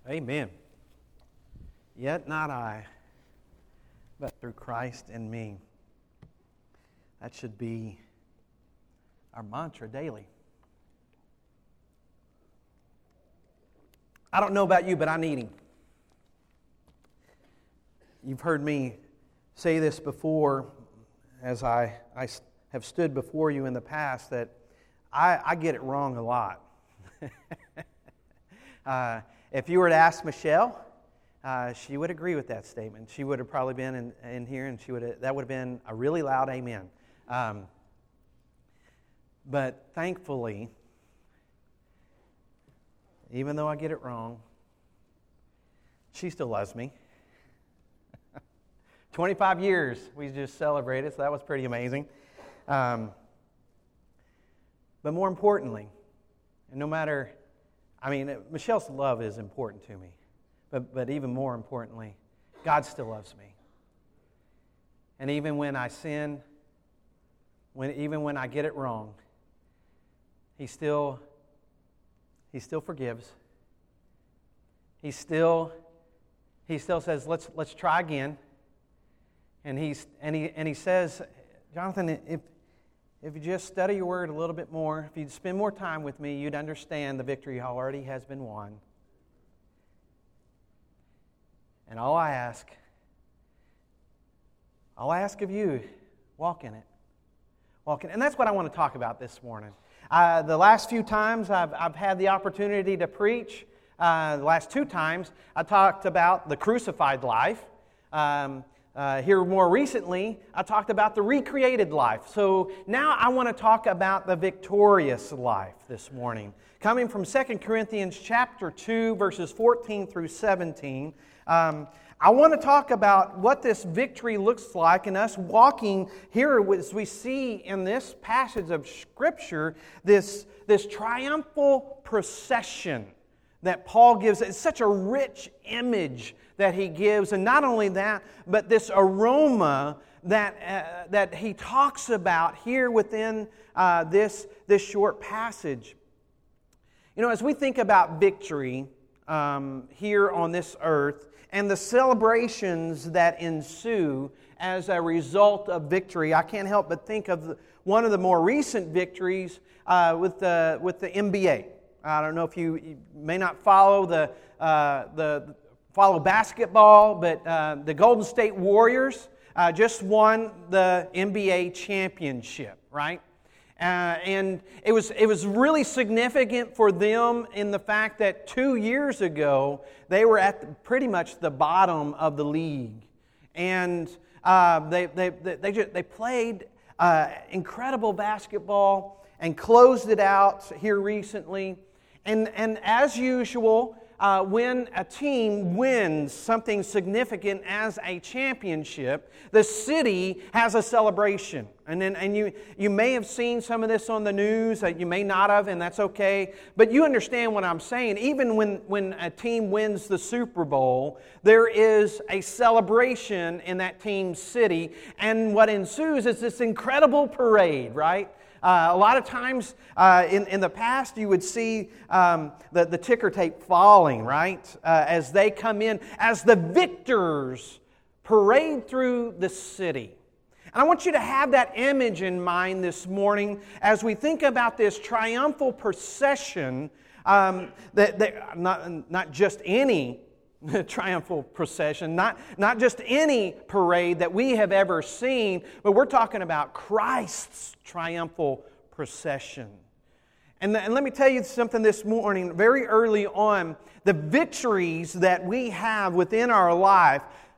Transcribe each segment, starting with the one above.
Amen. Yet not I, but through Christ in me. That should be our mantra daily. I don't know about you, but I need Him. You've heard me say this before as I have stood before you in the past, that I get it wrong a lot. If you were to ask Michelle, she would agree with that statement. She would have probably been in here, and that would have been a really loud amen. But thankfully, even though I get it wrong, she still loves me. 25 years we just celebrated, so that was pretty amazing. But more importantly, and no matter, Michelle's love is important to me, but even more importantly, God still loves me. And even when I sin, even when I get it wrong, He still forgives. He still says, let's try again. And he says, Jonathan, if you just study your word a little bit more, if you'd spend more time with me, you'd understand the victory already has been won. And all I ask of you, walk in it. Walk in it. And that's what I want to talk about this morning. The last few times I've had the opportunity to preach, the last 2 times, I talked about the crucified life. Here more recently, I talked about the recreated life. So now I want to talk about the victorious life this morning. Coming from 2 Corinthians chapter 2, verses 14 through 17, I want to talk about what this victory looks like and us walking here as we see in this passage of Scripture, this triumphal procession that Paul gives. It's such a rich image that he gives, and not only that, but this aroma that he talks about here within this short passage. You know, as we think about victory here on this earth and the celebrations that ensue as a result of victory, I can't help but think of one of the more recent victories with the NBA. I don't know if you may not follow follow basketball, but the Golden State Warriors just won the NBA championship, right? And it was really significant for them in the fact that 2 years ago they were at pretty much the bottom of the league, and they played incredible basketball and closed it out here recently. And as usual, when a team wins something significant as a championship, the city has a celebration. And you may have seen some of this on the news, you may not have, and that's okay. But you understand what I'm saying. Even when a team wins the Super Bowl, there is a celebration in that team's city. And what ensues is this incredible parade, right? A lot of times in the past, you would see the ticker tape falling, right? As they come in, as the victors parade through the city. And I want you to have that image in mind this morning as we think about this triumphal procession, that not just any triumphal procession, not just any parade that we have ever seen, but we're talking about Christ's triumphal procession. And let me tell you something this morning, very early on, the victories that we have within our life,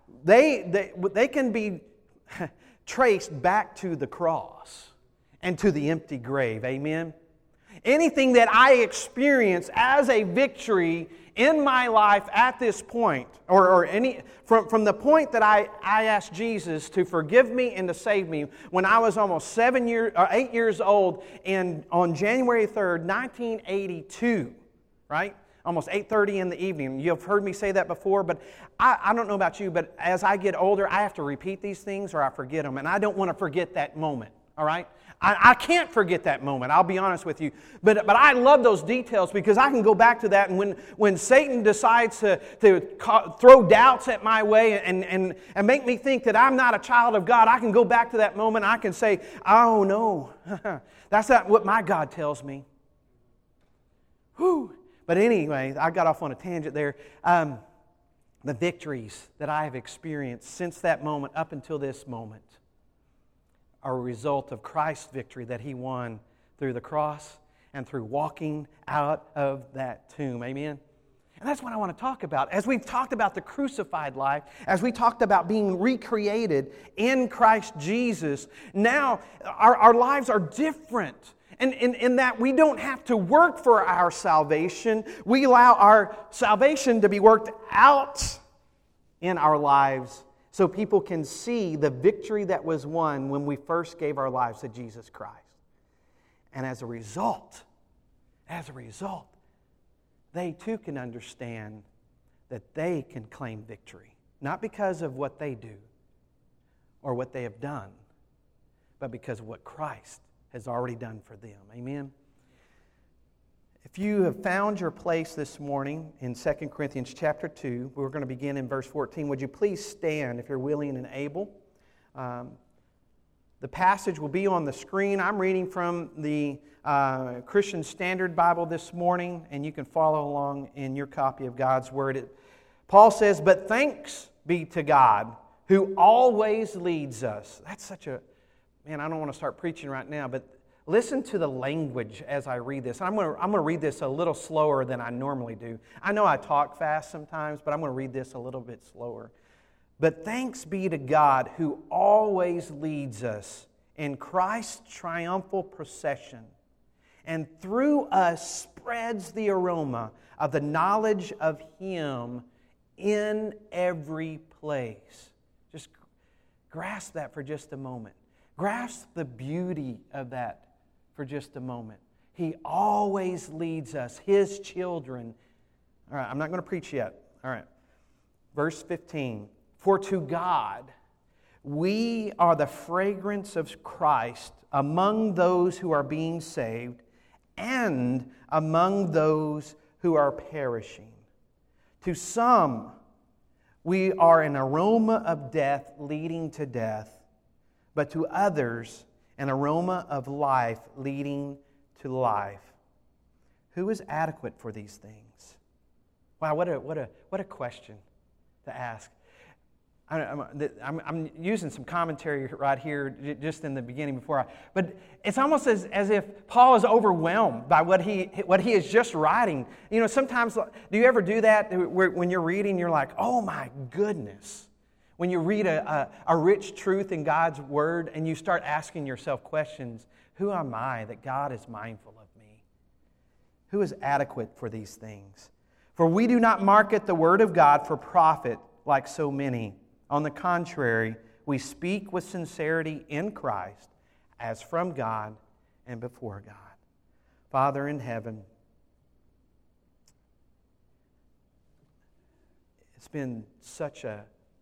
they can be traced back to the cross and to the empty grave. Amen? Anything that I experience as a victory in my life at this point, or from the point that I asked Jesus to forgive me and to save me when I was almost 8 years old, and on January 3rd, 1982, right? Almost 8:30 in the evening. You've heard me say that before, but I don't know about you, but as I get older, I have to repeat these things or I forget them, and I don't want to forget that moment, All right? I can't forget that moment, I'll be honest with you. But I love those details because I can go back to that. And when Satan decides to throw doubts at my way and make me think that I'm not a child of God, I can go back to that moment. I can say, oh no, that's not what my God tells me. Whew. But anyway, I got off on a tangent there. The victories that I have experienced since that moment up until this moment are a result of Christ's victory that He won through the cross and through walking out of that tomb. Amen? And that's what I want to talk about. As we've talked about the crucified life, as we talked about being recreated in Christ Jesus, now our lives are different. And in that we don't have to work for our salvation. We allow our salvation to be worked out in our lives so people can see the victory that was won when we first gave our lives to Jesus Christ. And as a result, they too can understand that they can claim victory. Not because of what they do or what they have done, but because of what Christ has already done for them. Amen? If you have found your place this morning in 2 Corinthians chapter 2, we're going to begin in verse 14. Would you please stand if you're willing and able? The passage will be on the screen. I'm reading from the Christian Standard Bible this morning, and you can follow along in your copy of God's Word. Paul says, "But thanks be to God who always leads us." That's such a... Man, I don't want to start preaching right now, but listen to the language as I read this. I'm going to read this a little slower than I normally do. I know I talk fast sometimes, but I'm going to read this a little bit slower. "But thanks be to God who always leads us in Christ's triumphal procession, and through us spreads the aroma of the knowledge of Him in every place." Just grasp that for just a moment. Grasp the beauty of that for just a moment. He always leads us, His children. All right, I'm not going to preach yet. All right. Verse 15. "For to God we are the fragrance of Christ among those who are being saved and among those who are perishing. To some we are an aroma of death leading to death, but to others an aroma of life leading to life." Who is adequate for these things? Wow, what a question to ask. I'm using some commentary right here just in the beginning but it's almost as if Paul is overwhelmed by what he is just writing. You know, sometimes, do you ever do that when you're reading, you're like, oh my goodness. When you read a rich truth in God's Word and you start asking yourself questions, who am I that God is mindful of me? Who is adequate for these things? "For we do not market the Word of God for profit like so many. On the contrary, we speak with sincerity in Christ as from God and before God." Father in heaven, it's been such a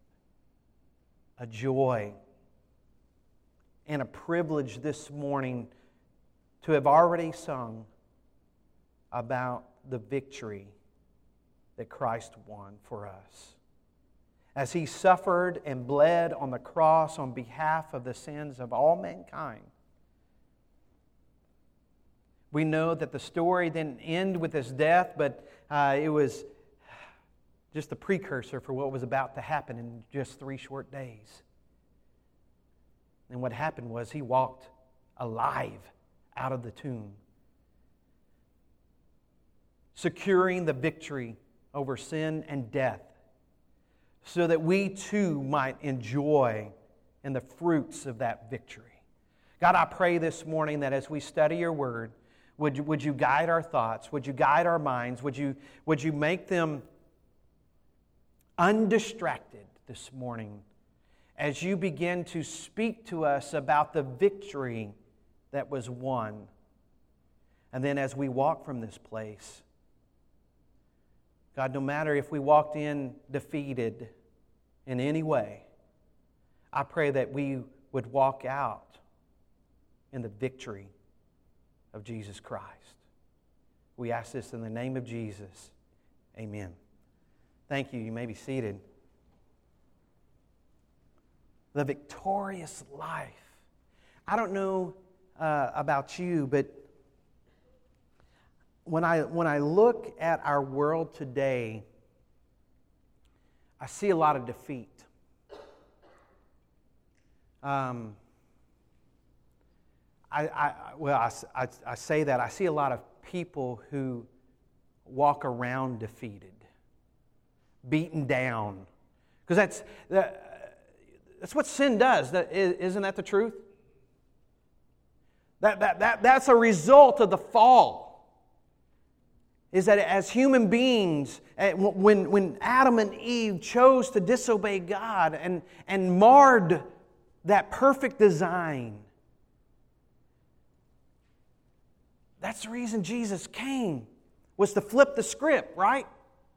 joy and a privilege this morning to have already sung about the victory that Christ won for us. As He suffered and bled on the cross on behalf of the sins of all mankind. We know that the story didn't end with His death, but it was just the precursor for what was about to happen in just 3 short days. And what happened was He walked alive out of the tomb, securing the victory over sin and death, so that we too might enjoy in the fruits of that victory. God, I pray this morning that as we study Your Word, would you guide our thoughts? Would you guide our minds? Would you make them undistracted this morning as You begin to speak to us about the victory that was won? And then as we walk from this place, God, no matter if we walked in defeated in any way, I pray that we would walk out in the victory of Jesus Christ. We ask this in the name of Jesus. Amen. Thank you. You may be seated. The victorious life. I don't know about you, but when I look at our world today, I see a lot of defeat. I say that. I see a lot of people who walk around defeated, beaten down. Because that's what sin does. Isn't that the truth? That's a result of the fall. Is that as human beings, when Adam and Eve chose to disobey God and marred that perfect design, that's the reason Jesus came, was to flip the script, right?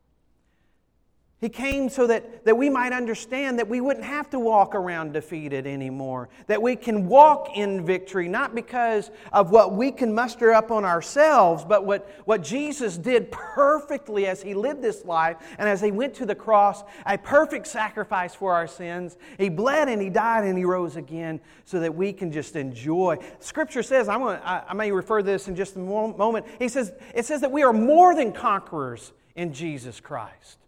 He came so that we might understand that we wouldn't have to walk around defeated anymore. That we can walk in victory, not because of what we can muster up on ourselves, but what Jesus did perfectly as He lived this life and as He went to the cross, a perfect sacrifice for our sins. He bled and He died and He rose again so that we can just enjoy. Scripture says, I may refer to this in just a moment, it says that we are more than conquerors in Jesus Christ.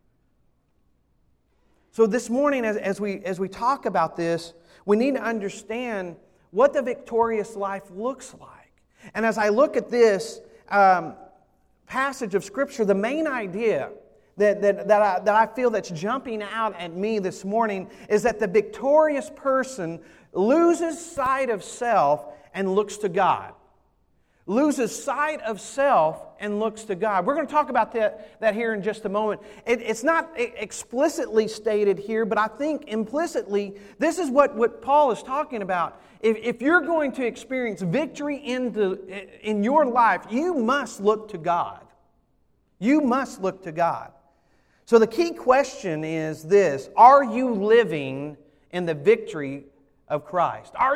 So this morning, as we talk about this, we need to understand what the victorious life looks like. And as I look at this passage of Scripture, the main idea that I feel that's jumping out at me this morning is that the victorious person loses sight of self and looks to God. Loses sight of self and looks to God. We're going to talk about that here in just a moment. It's not explicitly stated here, but I think implicitly this is what Paul is talking about. If you're going to experience victory in your life, you must look to God. You must look to God. So the key question is this: are you living in the victory of Christ? Are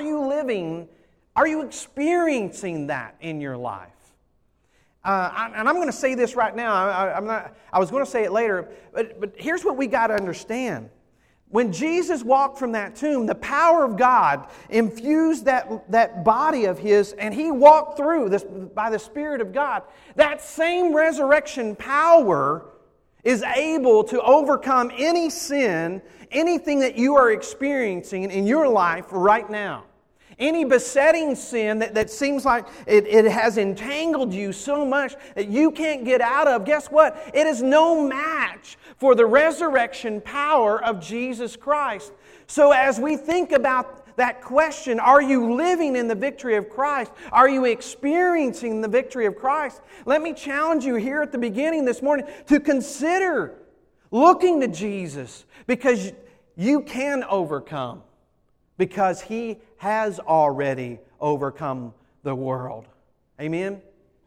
you experiencing that in your life? And I'm going to say this right now. I was going to say it later, but here's what we got to understand. When Jesus walked from that tomb, the power of God infused that body of His, and He walked through this by the Spirit of God. That same resurrection power is able to overcome any sin, anything that you are experiencing in your life right now. Any besetting sin that seems like it has entangled you so much that you can't get out of, guess what? It is no match for the resurrection power of Jesus Christ. So as we think about that question, are you living in the victory of Christ? Are you experiencing the victory of Christ? Let me challenge you here at the beginning this morning to consider looking to Jesus, because you can overcome. Because He has already overcome the world. Amen?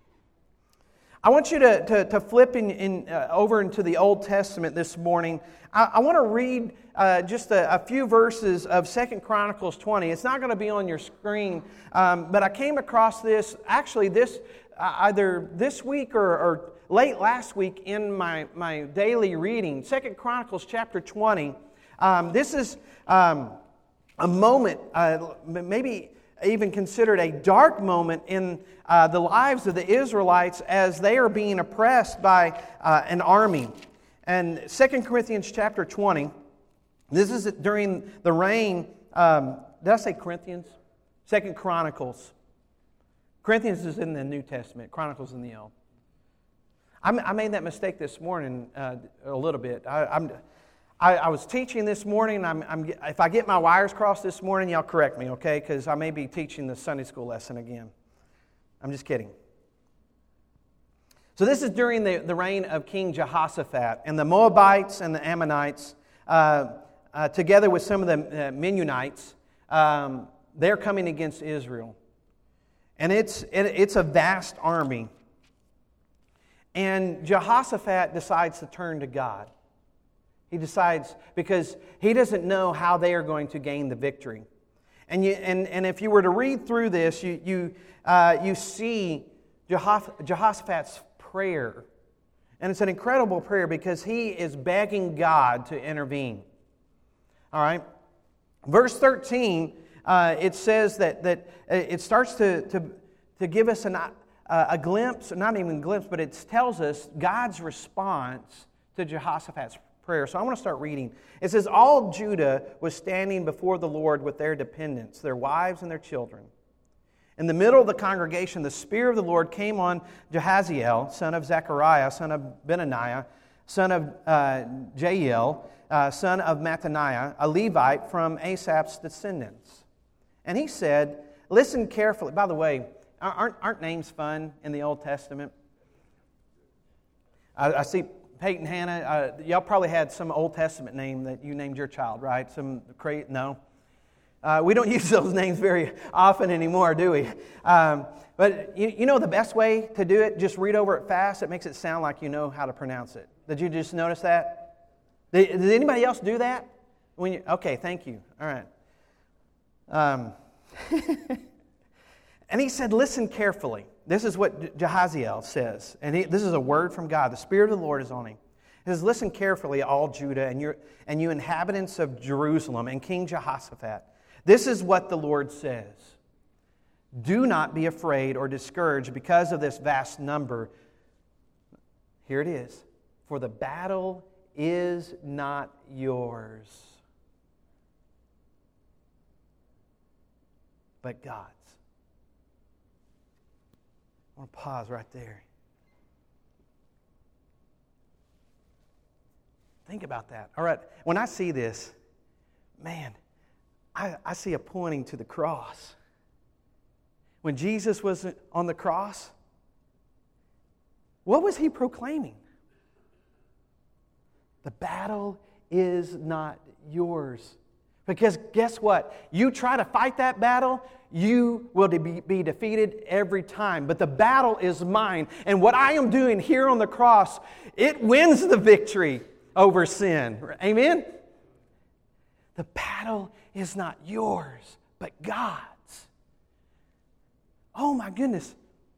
I want you to flip over into the Old Testament this morning. I want to read just a few verses of 2 Chronicles 20. It's not going to be on your screen, but I came across this, actually either this week or late last week in my daily reading. 2 Chronicles chapter 20. This is a moment, maybe even considered a dark moment in the lives of the Israelites as they are being oppressed by an army. And 2 Corinthians chapter 20, this is during the reign, did I say Corinthians? 2 Chronicles. Corinthians is in the New Testament, Chronicles in the Old. I made that mistake this morning a little bit. I was teaching this morning. If I get my wires crossed this morning, y'all correct me, okay? Because I may be teaching the Sunday school lesson again. I'm just kidding. So this is during the reign of King Jehoshaphat. And the Moabites and the Ammonites, together with some of the Mennonites, they're coming against Israel. And it's a vast army. And Jehoshaphat decides to turn to God. He decides, because he doesn't know how they are going to gain the victory. And if you were to read through this, you see Jehoshaphat's prayer. And it's an incredible prayer because he is begging God to intervene. All right? Verse 13, it says that it starts to give us a glimpse, not even a glimpse, but it tells us God's response to Jehoshaphat's prayer. So I want to start reading. It says, all Judah was standing before the Lord with their dependents, their wives and their children. In the middle of the congregation, the Spirit of the Lord came on Jahaziel, son of Zechariah, son of Benaniah, son of Jael, son of Mattaniah, a Levite from Asaph's descendants. And he said, listen carefully. By the way, aren't names fun in the Old Testament? I see Peyton, Hannah, y'all probably had some Old Testament name that you named your child, right? No. We don't use those names very often anymore, do we? But you know the best way to do it? Just read over it fast. It makes it sound like you know how to pronounce it. Did you just notice that? Did anybody else do that? Okay, thank you. All right. And he said, listen carefully. This is what Jahaziel says. And this is a word from God. The Spirit of the Lord is on him. He says, listen carefully, all Judah, and you inhabitants of Jerusalem, and King Jehoshaphat. This is what the Lord says. Do not be afraid or discouraged because of this vast number. Here it is. For the battle is not yours, but God's. I want to pause right there. Think about that. All right, when I see this, man, I see a pointing to the cross. When Jesus was on the cross, what was he proclaiming? The battle is not yours. Because guess what? You try to fight that battle, you will be defeated every time. But the battle is mine. And what I am doing here on the cross, it wins the victory over sin. Amen? The battle is not yours, but God's. Oh my goodness.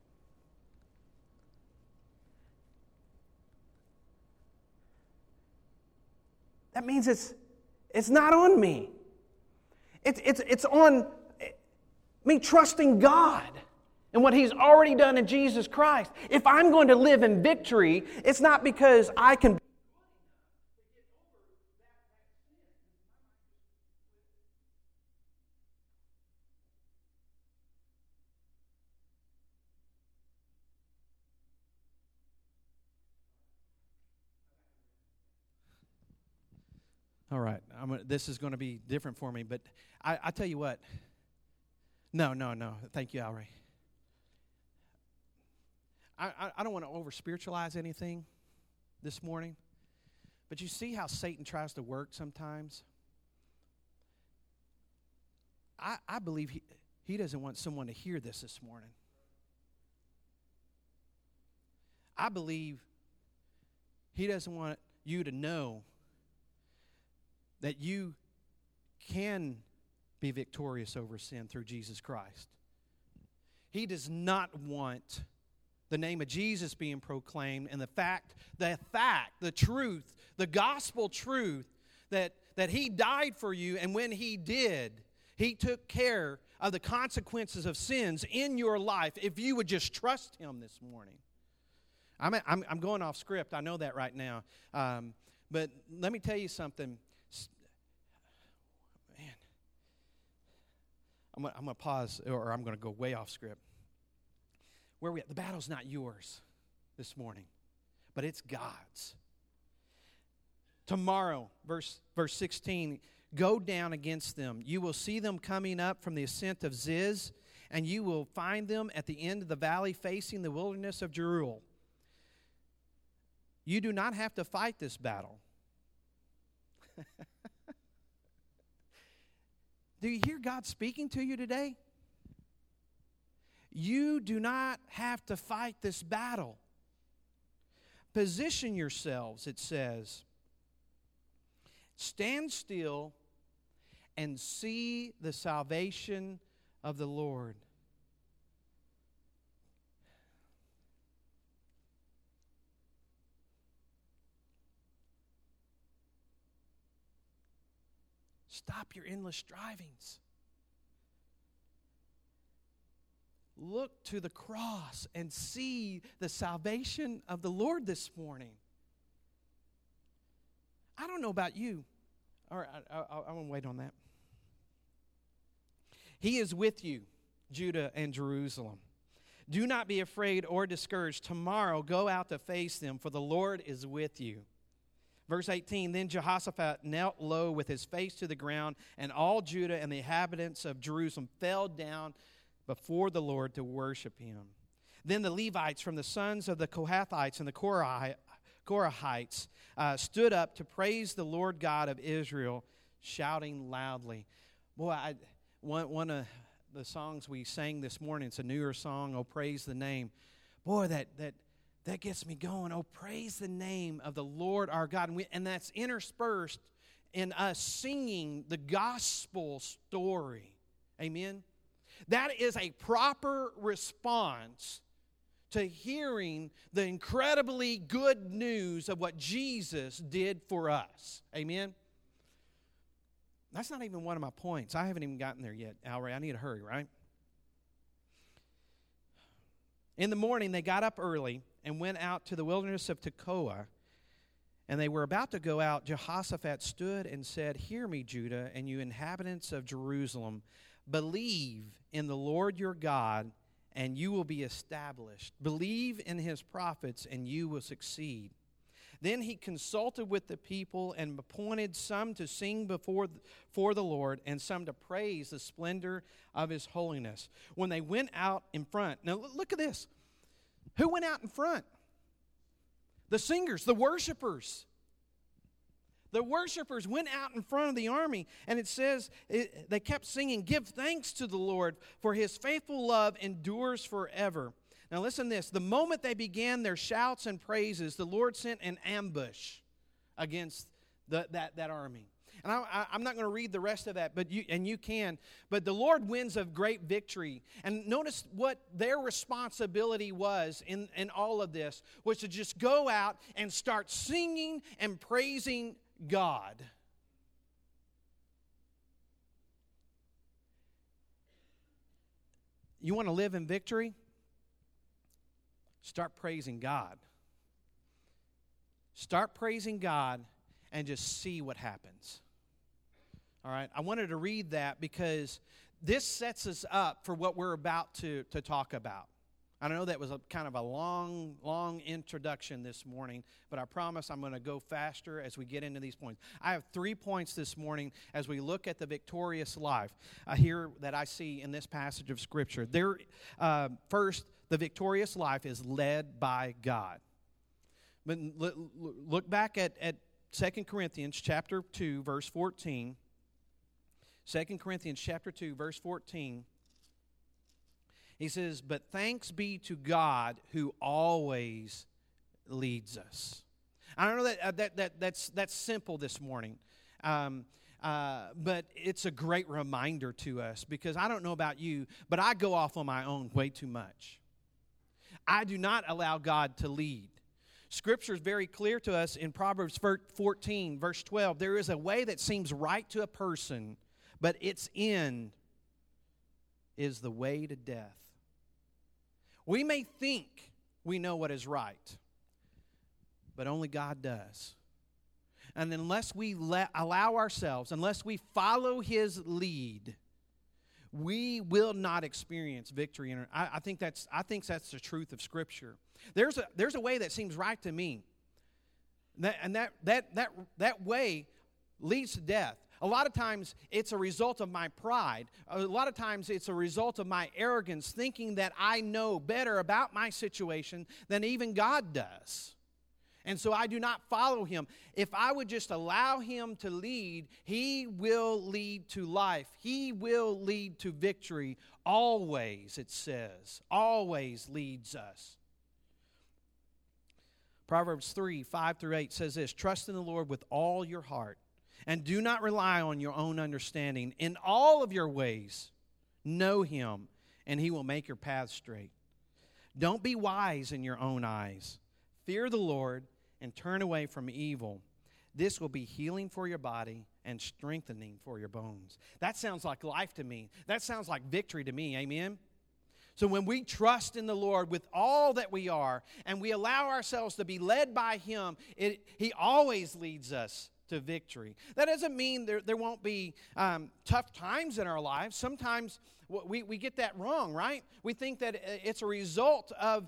That means it's not on me. It's on me trusting God and what He's already done in Jesus Christ. If I'm going to live in victory, it's not because I can. All right, this is going to be different for me, but I tell you what. No. Thank you, Alry. I don't want to over-spiritualize anything this morning, but you see how Satan tries to work sometimes? I believe he doesn't want someone to hear this morning. I believe he doesn't want you to know that you can be victorious over sin through Jesus Christ. He does not want the name of Jesus being proclaimed and the truth, the gospel truth that He died for you, and when He did, He took care of the consequences of sins in your life if you would just trust Him this morning. I'm going off script. I know that right now. But let me tell you something. I'm going to pause, or I'm going to go way off script. Where are we at? The battle's not yours this morning, but it's God's. Tomorrow, verse 16, go down against them. You will see them coming up from the ascent of Ziz, and you will find them at the end of the valley facing the wilderness of Jeruel. You do not have to fight this battle. Do you hear God speaking to you today? You do not have to fight this battle. Position yourselves, it says. Stand still and see the salvation of the Lord. Stop your endless strivings. Look to the cross and see the salvation of the Lord this morning. I don't know about you. All right, I want to wait on that. He is with you, Judah and Jerusalem. Do not be afraid or discouraged. Tomorrow go out to face them, for the Lord is with you. Verse 18, then Jehoshaphat knelt low with his face to the ground, and all Judah and the inhabitants of Jerusalem fell down before the Lord to worship him. Then the Levites from the sons of the Kohathites and the Korahites stood up to praise the Lord God of Israel, shouting loudly. Boy, one of the songs we sang this morning, it's a newer song, Oh Praise the Name. Boy, that gets me going. Oh, praise the name of the Lord our God. And that's interspersed in us singing the gospel story. Amen? That is a proper response to hearing the incredibly good news of what Jesus did for us. Amen? That's not even one of my points. I haven't even gotten there yet, Alray. I need to hurry, right? In the morning, they got up early and went out to the wilderness of Tekoa. And they were about to go out. Jehoshaphat stood and said, hear me, Judah, and you inhabitants of Jerusalem. Believe in the Lord your God, and you will be established. Believe in his prophets, and you will succeed. Then he consulted with the people and appointed some to sing for the Lord and some to praise the splendor of his holiness. When they went out in front, now look at this. Who went out in front? The singers, the worshipers. The worshipers went out in front of the army, and it says they kept singing, give thanks to the Lord, for his faithful love endures forever. Now listen to this. The moment they began their shouts and praises, the Lord sent an ambush against that army. And I'm not going to read the rest of that, but you can. But the Lord wins a great victory. And notice what their responsibility was in all of this, was to just go out and start singing and praising God. You want to live in victory? Start praising God. Start praising God and just see what happens. All right, I wanted to read that because this sets us up for what we're about to talk about. I know that was kind of a long introduction this morning, but I promise I'm going to go faster as we get into these points. I have 3 points this morning as we look at the victorious life here that I see in this passage of Scripture. First, the victorious life is led by God. But look back at 2 Corinthians chapter 2, verse 14. 2 Corinthians chapter 2, verse 14. He says, but thanks be to God who always leads us. I don't know that's simple this morning. But it's a great reminder to us because I don't know about you, but I go off on my own way too much. I do not allow God to lead. Scripture is very clear to us in Proverbs 14, verse 12. There is a way that seems right to a person, but its end is the way to death. We may think we know what is right, but only God does. And unless we allow ourselves, unless we follow His lead, we will not experience victory. I think that's the truth of Scripture. There's a way that seems right to me, and that way leads to death. A lot of times it's a result of my pride. A lot of times it's a result of my arrogance, thinking that I know better about my situation than even God does. And so I do not follow Him. If I would just allow Him to lead, He will lead to life. He will lead to victory. Always, it says. Always leads us. Proverbs 3, 5 through 8 says this, trust in the Lord with all your heart, And do not rely on your own understanding. In all of your ways, know Him, and He will make your paths straight. Don't be wise in your own eyes. Fear the Lord and turn away from evil. This will be healing for your body and strengthening for your bones. That sounds like life to me. That sounds like victory to me. Amen? So when we trust in the Lord with all that we are and we allow ourselves to be led by Him, He always leads us to victory. That doesn't mean there won't be tough times in our lives. Sometimes we get that wrong, right? We think that it's a result of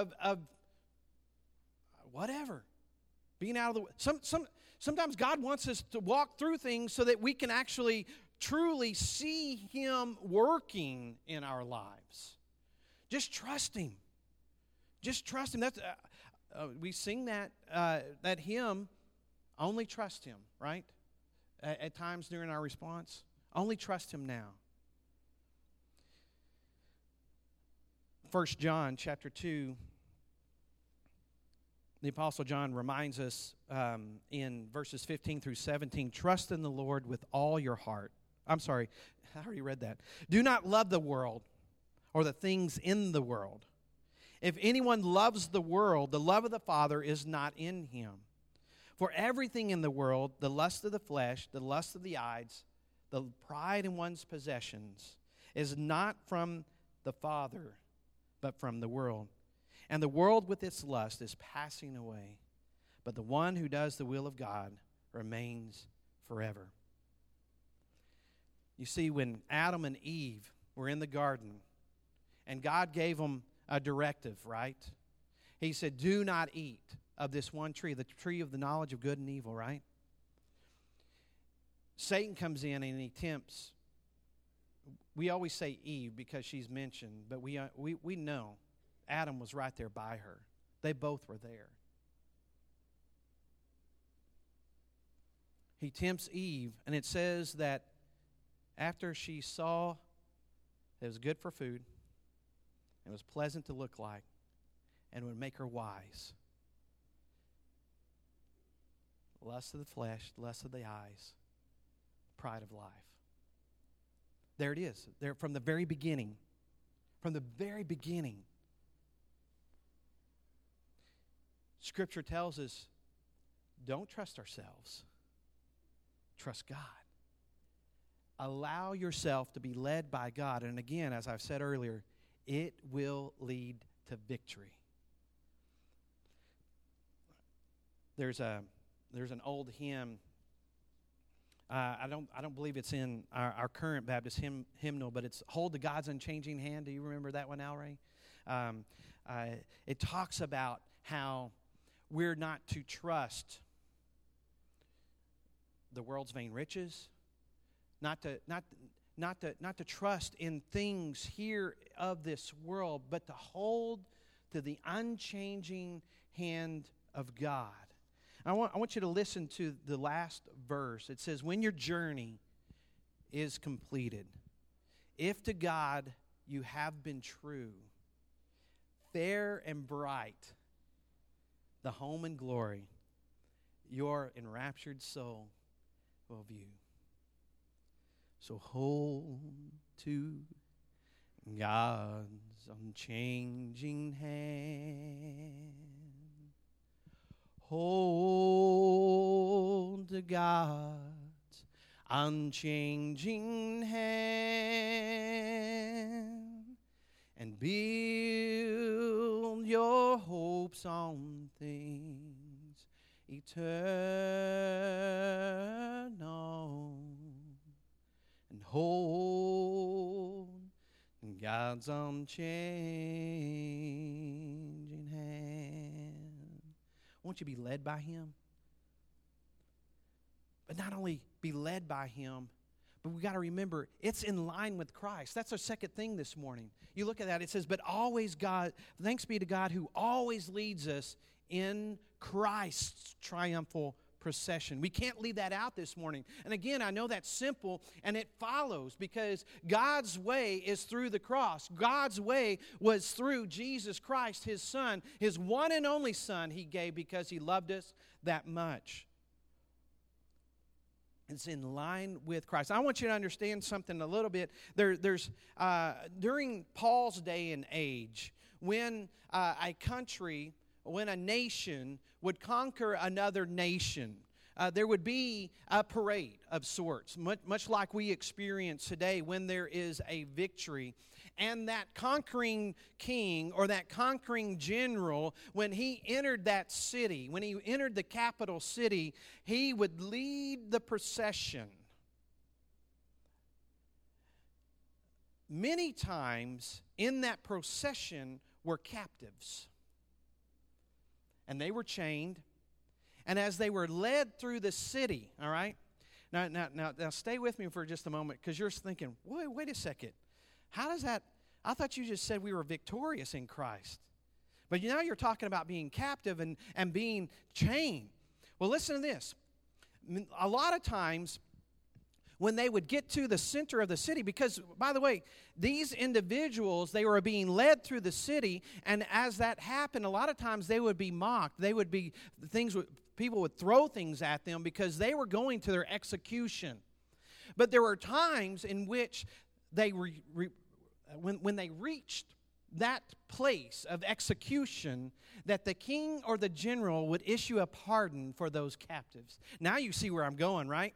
whatever, being out of the... Sometimes God wants us to walk through things so that we can actually truly see Him working in our lives. Just trust Him. Just trust Him. That's we sing that hymn, Only Trust Him, right? At times during our response. Only trust Him now. 1 John chapter 2, the Apostle John reminds us in verses 15 through 17, trust in the Lord with all your heart. I'm sorry, I already read that. Do not love the world or the things in the world. If anyone loves the world, the love of the Father is not in him. For everything in the world, the lust of the flesh, the lust of the eyes, the pride in one's possessions, is not from the Father, but from the world. And the world with its lust is passing away, but the one who does the will of God remains forever. You see, when Adam and Eve were in the garden, and God gave them a directive, right? He said, do not eat of this one tree, the tree of the knowledge of good and evil, right? Satan comes in and he tempts. We always say Eve because she's mentioned, but we know Adam was right there by her. They both were there. He tempts Eve, and it says that after she saw it was good for food, it was pleasant to look like, and would make her wise. Lust of the flesh, lust of the eyes, pride of life. There it is. There from the very beginning. From the very beginning. Scripture tells us, don't trust ourselves. Trust God. Allow yourself to be led by God. And again, as I've said earlier, it will lead to victory. There's an old hymn. I don't believe it's in our current Baptist hymnal, but it's "Hold the God's Unchanging Hand." Do you remember that one, Al Ray? It talks about how we're not to trust the world's vain riches, not to trust in things here of this world, but to hold to the unchanging hand of God. I want you to listen to the last verse. It says, when your journey is completed, if to God you have been true, fair and bright, the home and glory your enraptured soul will view. So hold to God's unchanging hand. Hold to God's unchanging hand and build your hopes on things eternal and hold God's unchanging hand. Won't you be led by Him? But not only be led by Him, but we've got to remember it's in line with Christ. That's our second thing this morning. You look at that, it says, but always God, thanks be to God who always leads us in Christ's triumphal procession. We can't leave that out this morning. And again, I know that's simple, and it follows because God's way is through the cross. God's way was through Jesus Christ, His Son, His one and only Son He gave because He loved us that much. It's in line with Christ. I want you to understand something a little bit. There's during Paul's day and age, when a country, when a nation would conquer another nation, there would be a parade of sorts, much like we experience today when there is a victory. And that conquering king or that conquering general, when he entered that city, when he entered the capital city, he would lead the procession. Many times in that procession were captives. And they were chained. And as they were led through the city, all right? Now stay with me for just a moment, because you're thinking, wait a second. How does that, I thought you just said we were victorious in Christ. But now you're talking about being captive and being chained. Well, listen to this. A lot of times when they would get to the center of the city, because, by the way, these individuals, they were being led through the city, and as that happened, a lot of times they would be mocked. They would be, people would throw things at them because they were going to their execution. But there were times in which they when they reached that place of execution, that the king or the general would issue a pardon for those captives. Now you see where I'm going, right?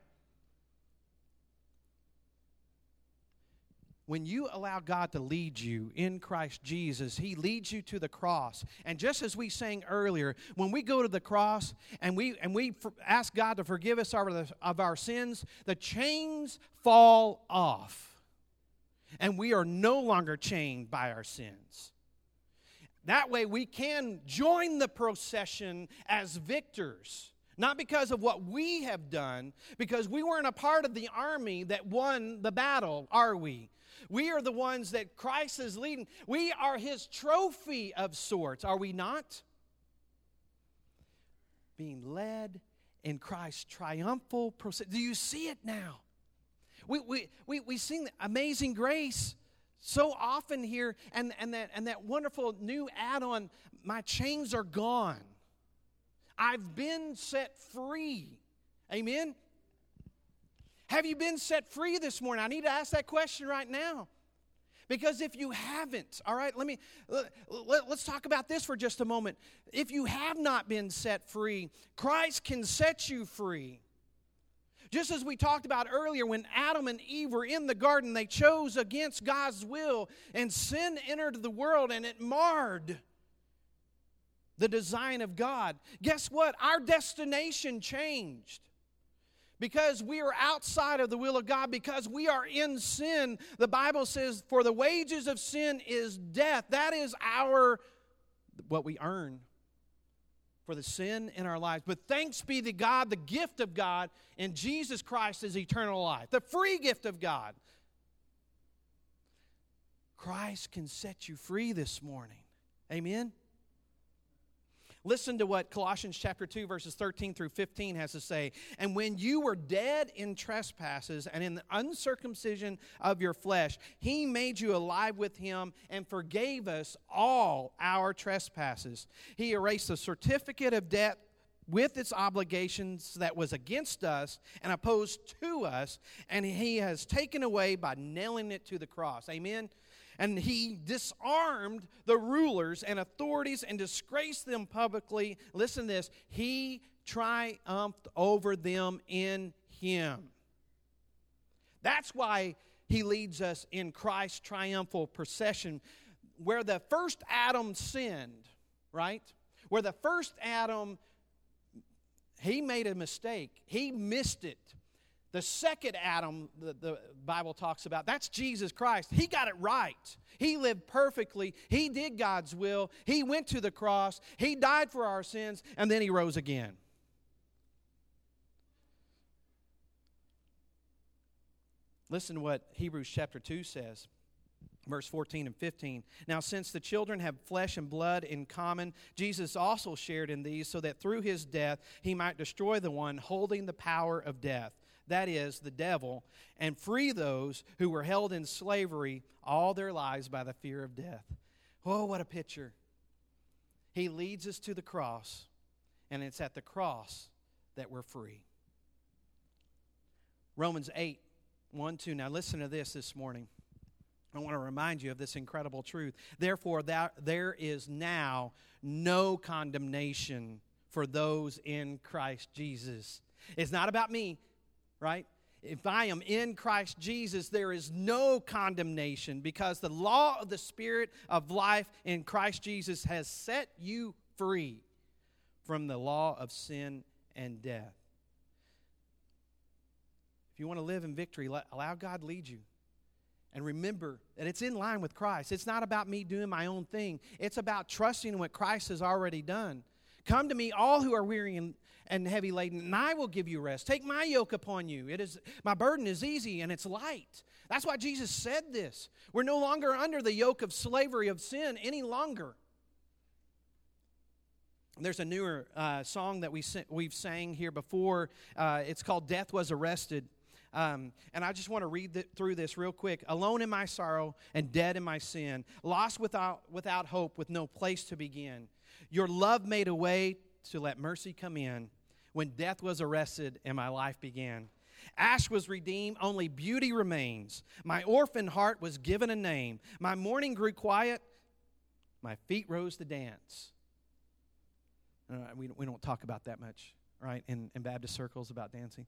When you allow God to lead you in Christ Jesus, He leads you to the cross. And just as we sang earlier, when we go to the cross and we ask God to forgive us of our sins, the chains fall off. And we are no longer chained by our sins. That way we can join the procession as victors. Not because of what we have done, because we weren't a part of the army that won the battle, are we? We are the ones that Christ is leading. We are His trophy of sorts, are we not? Being led in Christ's triumphal procession. Do you see it now? We sing Amazing Grace so often here, and that wonderful new add-on, my chains are gone. I've been set free. Amen? Have you been set free this morning? I need to ask that question right now. Because if you haven't, all right, let's talk about this for just a moment. If you have not been set free, Christ can set you free. Just as we talked about earlier, when Adam and Eve were in the garden, they chose against God's will, and sin entered the world, and it marred the design of God. Guess what? Our destination changed. Because we are outside of the will of God, because we are in sin, the Bible says, for the wages of sin is death. That is what we earn for the sin in our lives. But thanks be to God, the gift of God in Jesus Christ is eternal life. The free gift of God. Christ can set you free this morning. Amen? Listen to what Colossians chapter 2, verses 13 through 15 has to say. And when you were dead in trespasses and in the uncircumcision of your flesh, He made you alive with Him and forgave us all our trespasses. He erased the certificate of debt with its obligations that was against us and opposed to us, and He has taken away by nailing it to the cross. Amen? And He disarmed the rulers and authorities and disgraced them publicly. Listen to this. He triumphed over them in Him. That's why He leads us in Christ's triumphal procession. Where the first Adam sinned, right? Where the first Adam, he made a mistake. He missed it. The second Adam, the Bible talks about, that's Jesus Christ. He got it right. He lived perfectly. He did God's will. He went to the cross. He died for our sins, and then He rose again. Listen to what Hebrews chapter 2 says. Verse 14 and 15. Now, since the children have flesh and blood in common, Jesus also shared in these, so that through His death He might destroy the one holding the power of death, that is, the devil, and free those who were held in slavery all their lives by the fear of death. Oh, what a picture. He leads us to the cross, and it's at the cross that we're free. Romans 8, 1, 2. Now listen to this morning. I want to remind you of this incredible truth. Therefore, there is now no condemnation for those in Christ Jesus. It's not about me, right? If I am in Christ Jesus, there is no condemnation because the law of the Spirit of life in Christ Jesus has set you free from the law of sin and death. If you want to live in victory, allow God lead you. And remember that it's in line with Christ. It's not about me doing my own thing. It's about trusting in what Christ has already done. Come to me, all who are weary and heavy laden, and I will give you rest. Take my yoke upon you. My burden is easy and it's light. That's why Jesus said this. We're no longer under the yoke of slavery of sin any longer. There's a newer song that we've sang here before. It's called Death Was Arrested. And I just want to read through this real quick. Alone in my sorrow and dead in my sin, lost without hope, with no place to begin. Your love made a way to let mercy come in when death was arrested and my life began. Ash was redeemed, only beauty remains. My orphan heart was given a name. My mourning grew quiet, my feet rose to dance. We don't talk about that much, right, in Baptist circles about dancing.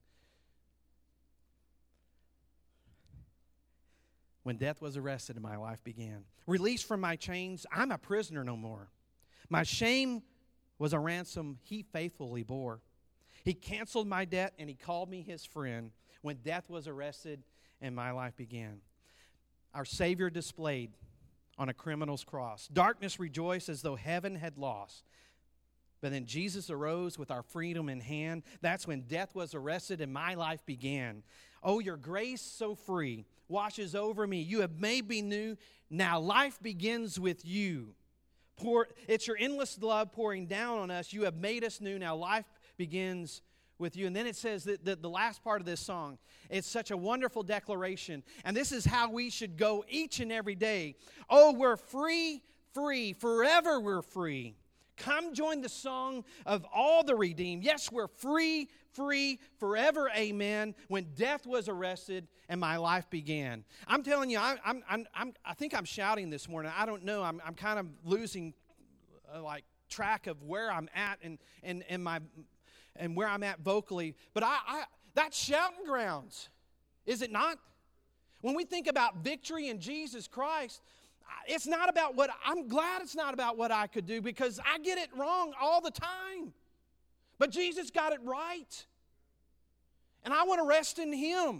When death was arrested and my life began. Released from my chains, I'm a prisoner no more. My shame was a ransom he faithfully bore. He canceled my debt and he called me his friend when death was arrested and my life began. Our Savior displayed on a criminal's cross. Darkness rejoiced as though heaven had lost. But then Jesus arose with our freedom in hand. That's when death was arrested and my life began. Oh, your grace so free washes over me. You have made me new. Now life begins with you. It's your endless love pouring down on us. You have made us new. Now life begins with you. And then it says that the last part of this song, it's such a wonderful declaration. And this is how we should go each and every day. Oh, we're free, free, forever we're free. Come join the song of all the redeemed. Yes, we're free, free, forever, amen, when death was arrested and my life began. I'm telling you, I think I'm shouting this morning. I don't know. I'm kind of losing track of where I'm at and where I'm at vocally. But that's shouting grounds, is it not? When we think about victory in Jesus Christ, I'm glad it's not about what I could do because I get it wrong all the time. But Jesus got it right. And I want to rest in Him.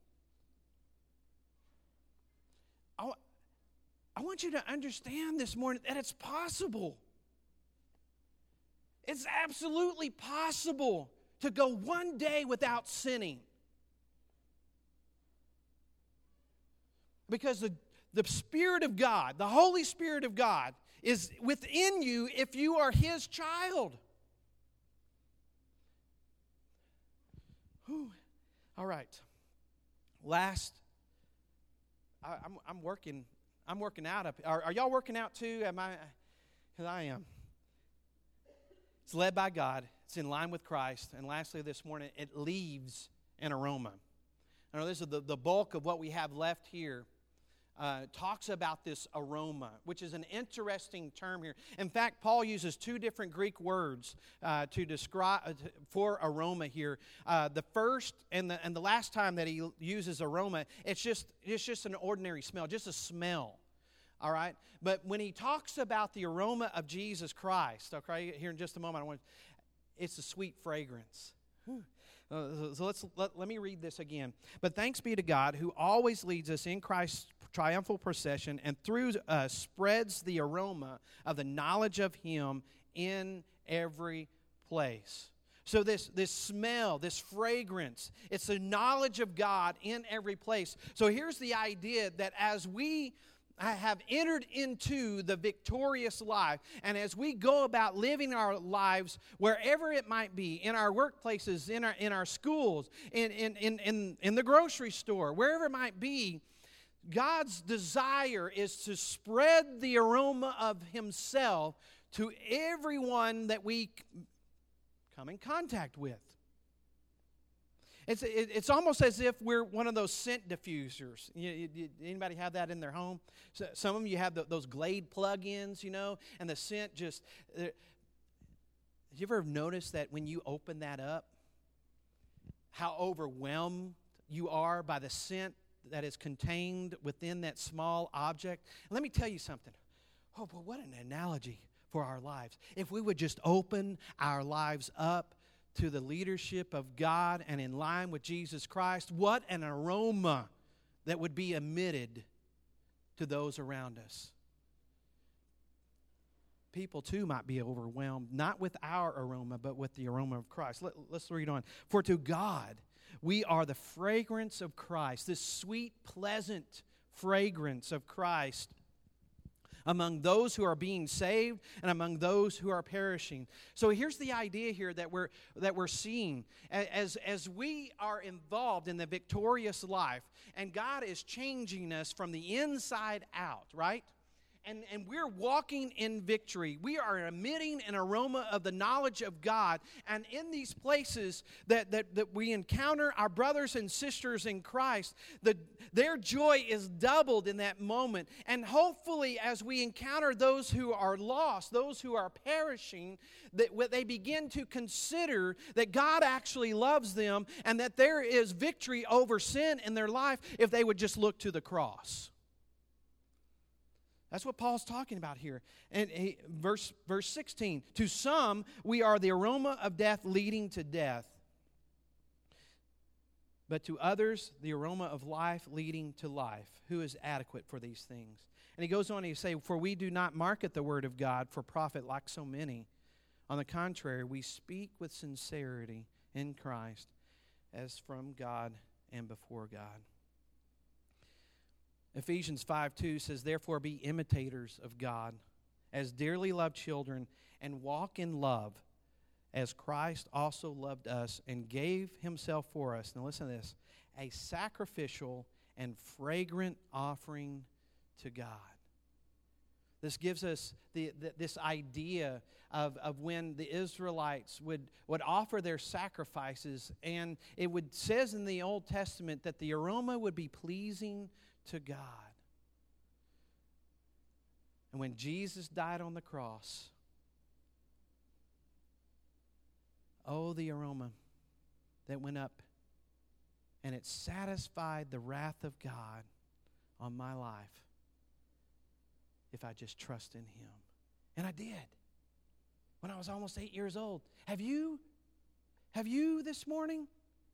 I want you to understand this morning that it's possible. It's absolutely possible to go one day without sinning. Because the Spirit of God, the Holy Spirit of God, is within you if you are His child. Whew. All right. Last, I'm working out up. Are y'all working out too? Because I am. It's led by God. It's in line with Christ. And lastly, this morning, it leaves an aroma. I know this is the bulk of what we have left here. Talks about this aroma, which is an interesting term here. In fact, Paul uses two different Greek words to describe for aroma here. The first and the last time that he uses aroma, it's just an ordinary smell, just a smell. All right, but when he talks about the aroma of Jesus Christ, okay, here in just a moment, it's a sweet fragrance. So let me read this again. But thanks be to God who always leads us in Christ's triumphal procession and through us spreads the aroma of the knowledge of Him in every place. So this smell, this fragrance, it's the knowledge of God in every place. So here's the idea that as we have entered into the victorious life, and as we go about living our lives wherever it might be, in our workplaces, in our schools, in the grocery store, wherever it might be, God's desire is to spread the aroma of Himself to everyone that we come in contact with. It's almost as if we're one of those scent diffusers. Anybody have that in their home? So, some of you have those Glade plug-ins, and the scent just... Have you ever noticed that when you open that up, how overwhelmed you are by the scent that is contained within that small object? And let me tell you something. Oh, but what an analogy for our lives. If we would just open our lives up to the leadership of God and in line with Jesus Christ, what an aroma that would be emitted to those around us. People too might be overwhelmed, not with our aroma, but with the aroma of Christ. Let's read on. For to God, we are the fragrance of Christ, this sweet, pleasant fragrance of Christ among those who are being saved and among those who are perishing. So here's the idea here that we're seeing as we are involved in the victorious life, and God is changing us from the inside out, right? And we're walking in victory. We are emitting an aroma of the knowledge of God. And in these places that we encounter our brothers and sisters in Christ, their joy is doubled in that moment. And hopefully as we encounter those who are lost, those who are perishing, that they begin to consider that God actually loves them and that there is victory over sin in their life if they would just look to the cross. That's what Paul's talking about here. And verse 16, to some we are the aroma of death leading to death, but to others the aroma of life leading to life. Who is adequate for these things? And he goes on to say, for we do not market the word of God for profit like so many. On the contrary, we speak with sincerity in Christ as from God and before God. Ephesians 5:2 says, therefore be imitators of God as dearly loved children, and walk in love as Christ also loved us and gave himself for us. Now listen to this, a sacrificial and fragrant offering to God. This gives us this idea of when the Israelites would offer their sacrifices, and it says in the Old Testament that the aroma would be pleasing to God. And when Jesus died on the cross, oh, the aroma that went up, and it satisfied the wrath of God on my life if I just trust in Him. And I did when I was almost 8 years old. Have you this morning?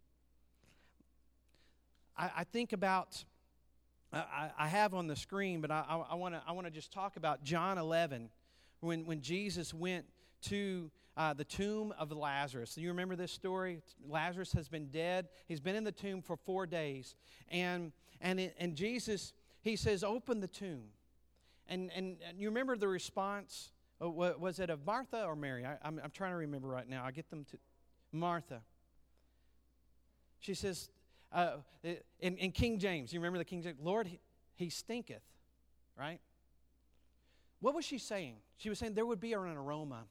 I think about... I have on the screen, but I want to just talk about John 11, when Jesus went to the tomb of Lazarus. Do you remember this story? Lazarus has been dead. He's been in the tomb for 4 days, and Jesus, he says, "Open the tomb." And you remember the response? Was it of Martha or Mary? I'm trying to remember right now. I get them to Martha. She says. In King James, you remember the King James? Lord, he stinketh, right? What was she saying? She was saying there would be an aroma.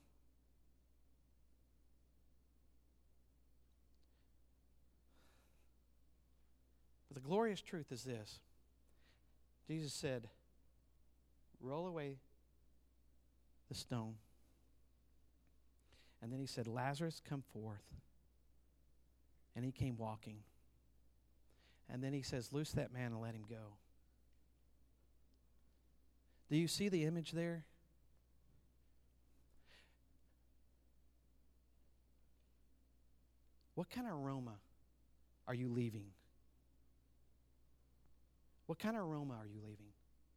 But the glorious truth is this. Jesus said, roll away the stone. And then he said, Lazarus, come forth. And he came walking. And then he says, loose that man and let him go. Do you see the image there? What kind of aroma are you leaving? What kind of aroma are you leaving?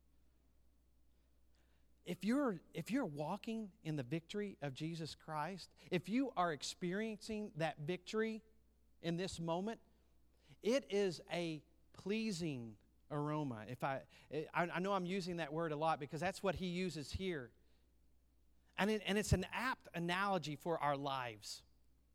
If you're walking in the victory of Jesus Christ, if you are experiencing that victory in this moment, it is a pleasing aroma. I know I'm using that word a lot because that's what he uses here. And it's an apt analogy for our lives.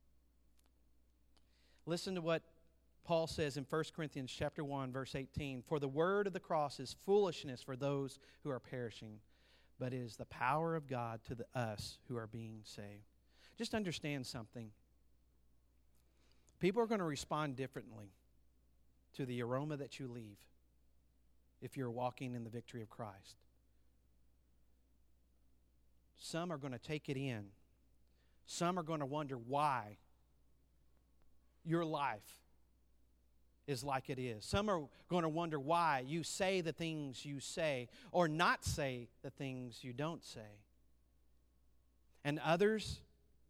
Listen to what Paul says in 1 Corinthians chapter 1, verse 18. For the word of the cross is foolishness for those who are perishing, but it is the power of God to us who are being saved. Just understand something. People are going to respond differently to the aroma that you leave if you're walking in the victory of Christ. Some are going to take it in. Some are going to wonder why your life is like it is. Some are going to wonder why you say the things you say or not say the things you don't say. And others,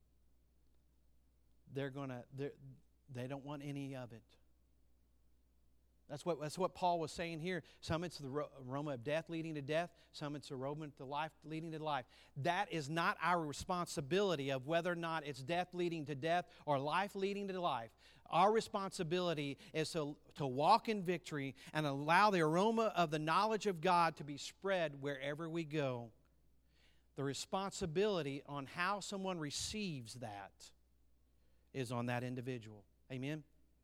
they don't want any of it. That's what Paul was saying here. Some it's the aroma of death leading to death. Some it's the aroma of life leading to life. That is not our responsibility of whether or not it's death leading to death or life leading to life. Our responsibility is to walk in victory and allow the aroma of the knowledge of God to be spread wherever we go. The responsibility on how someone receives that is on that individual. Amen?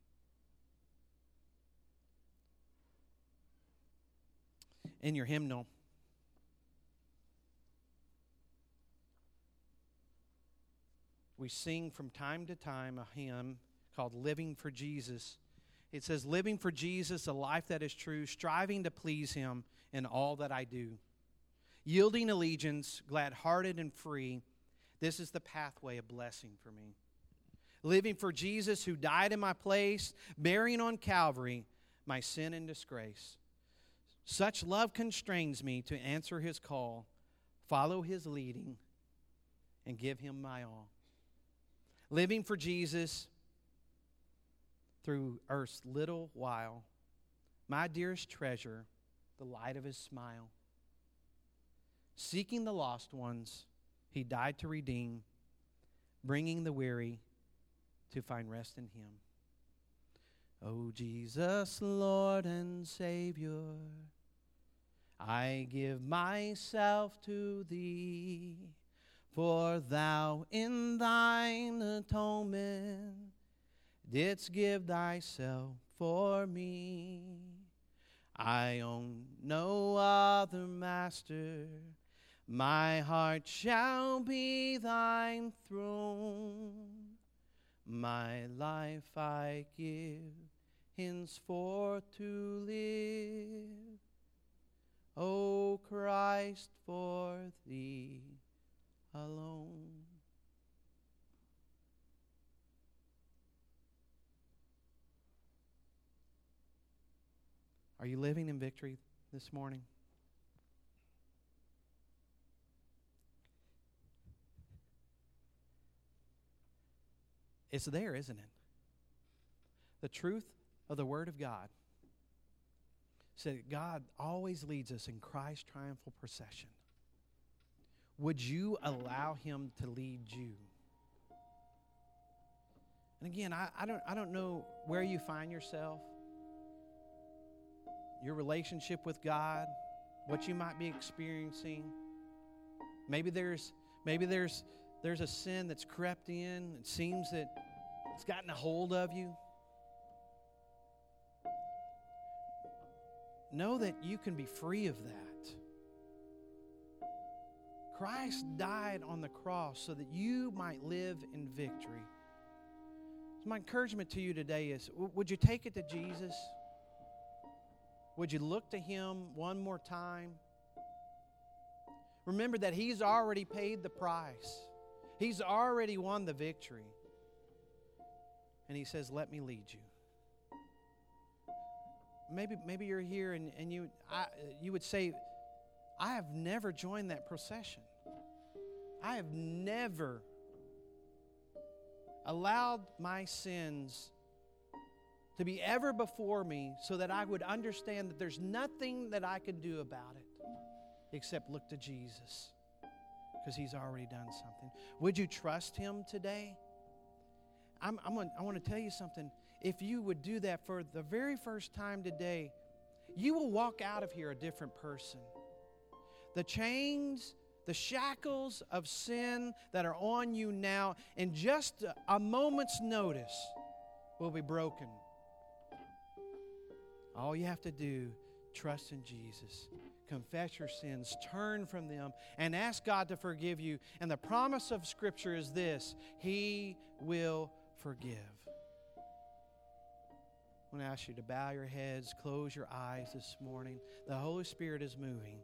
In your hymnal, we sing from time to time a hymn called Living for Jesus. It says, living for Jesus, a life that is true, striving to please Him in all that I do. Yielding allegiance, glad-hearted and free, this is the pathway of blessing for me. Living for Jesus who died in my place, bearing on Calvary my sin and disgrace. Such love constrains me to answer His call, follow His leading, and give Him my all. Living for Jesus through earth's little while, my dearest treasure, the light of His smile. Seeking the lost ones, He died to redeem, bringing the weary to find rest in Him. O Jesus, Lord and Savior, I give myself to Thee, for Thou in Thine atonement didst give Thyself for me. I own no other master, my heart shall be Thine throne. My life I give henceforth to live, O Christ, for Thee alone. Are you living in victory this morning? It's there, isn't it? The truth of the Word of God said that God always leads us in Christ's triumphal procession. Would you allow Him to lead you? And again, I don't know where you find yourself, your relationship with God, what you might be experiencing. Maybe there's a sin that's crept in. It seems that it's gotten a hold of you. Know that you can be free of that. Christ died on the cross so that you might live in victory. So my encouragement to you today is, would you take it to Jesus? Would you look to Him one more time? Remember that He's already paid the price. He's already won the victory. And He says, let me lead you. Maybe you're here and you would say, I have never joined that procession. I have never allowed my sins to be ever before me so that I would understand that there's nothing that I could do about it except look to Jesus, because He's already done something. Would you trust Him today? I want to tell you something. If you would do that for the very first time today, you will walk out of here a different person. The chains, the shackles of sin that are on you now, in just a moment's notice, will be broken. All you have to do, trust in Jesus. Confess your sins, turn from them, and ask God to forgive you. And the promise of Scripture is this: He will forgive. I want to ask you to bow your heads, close your eyes this morning. The Holy Spirit is moving.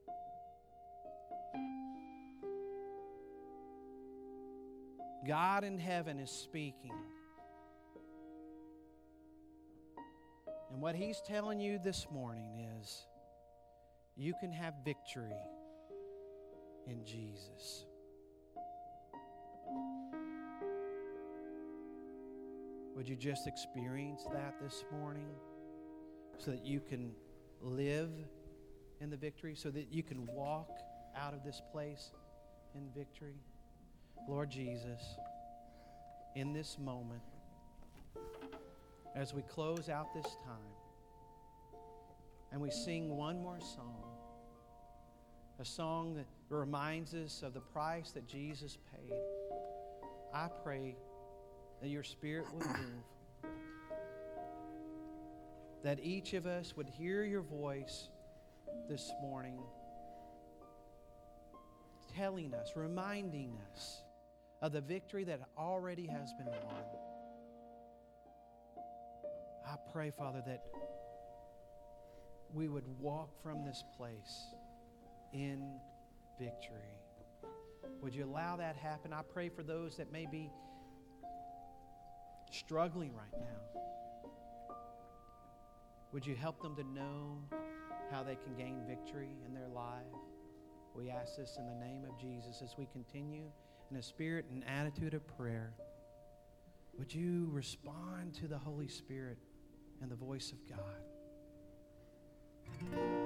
God in heaven is speaking. And what He's telling you this morning is you can have victory in Jesus. Would you just experience that this morning so that you can live in the victory, so that you can walk out of this place in victory? Lord Jesus, in this moment, as we close out this time and we sing one more song, a song that reminds us of the price that Jesus paid, I pray that your Spirit would move, that each of us would hear your voice this morning telling us, reminding us of the victory that already has been won. I pray, Father, that we would walk from this place in victory. Would you allow that happen? I pray for those that may be struggling right now. Would you help them to know how they can gain victory in their life? We ask this in the name of Jesus as we continue in a spirit and attitude of prayer. Would you respond to the Holy Spirit and the voice of God?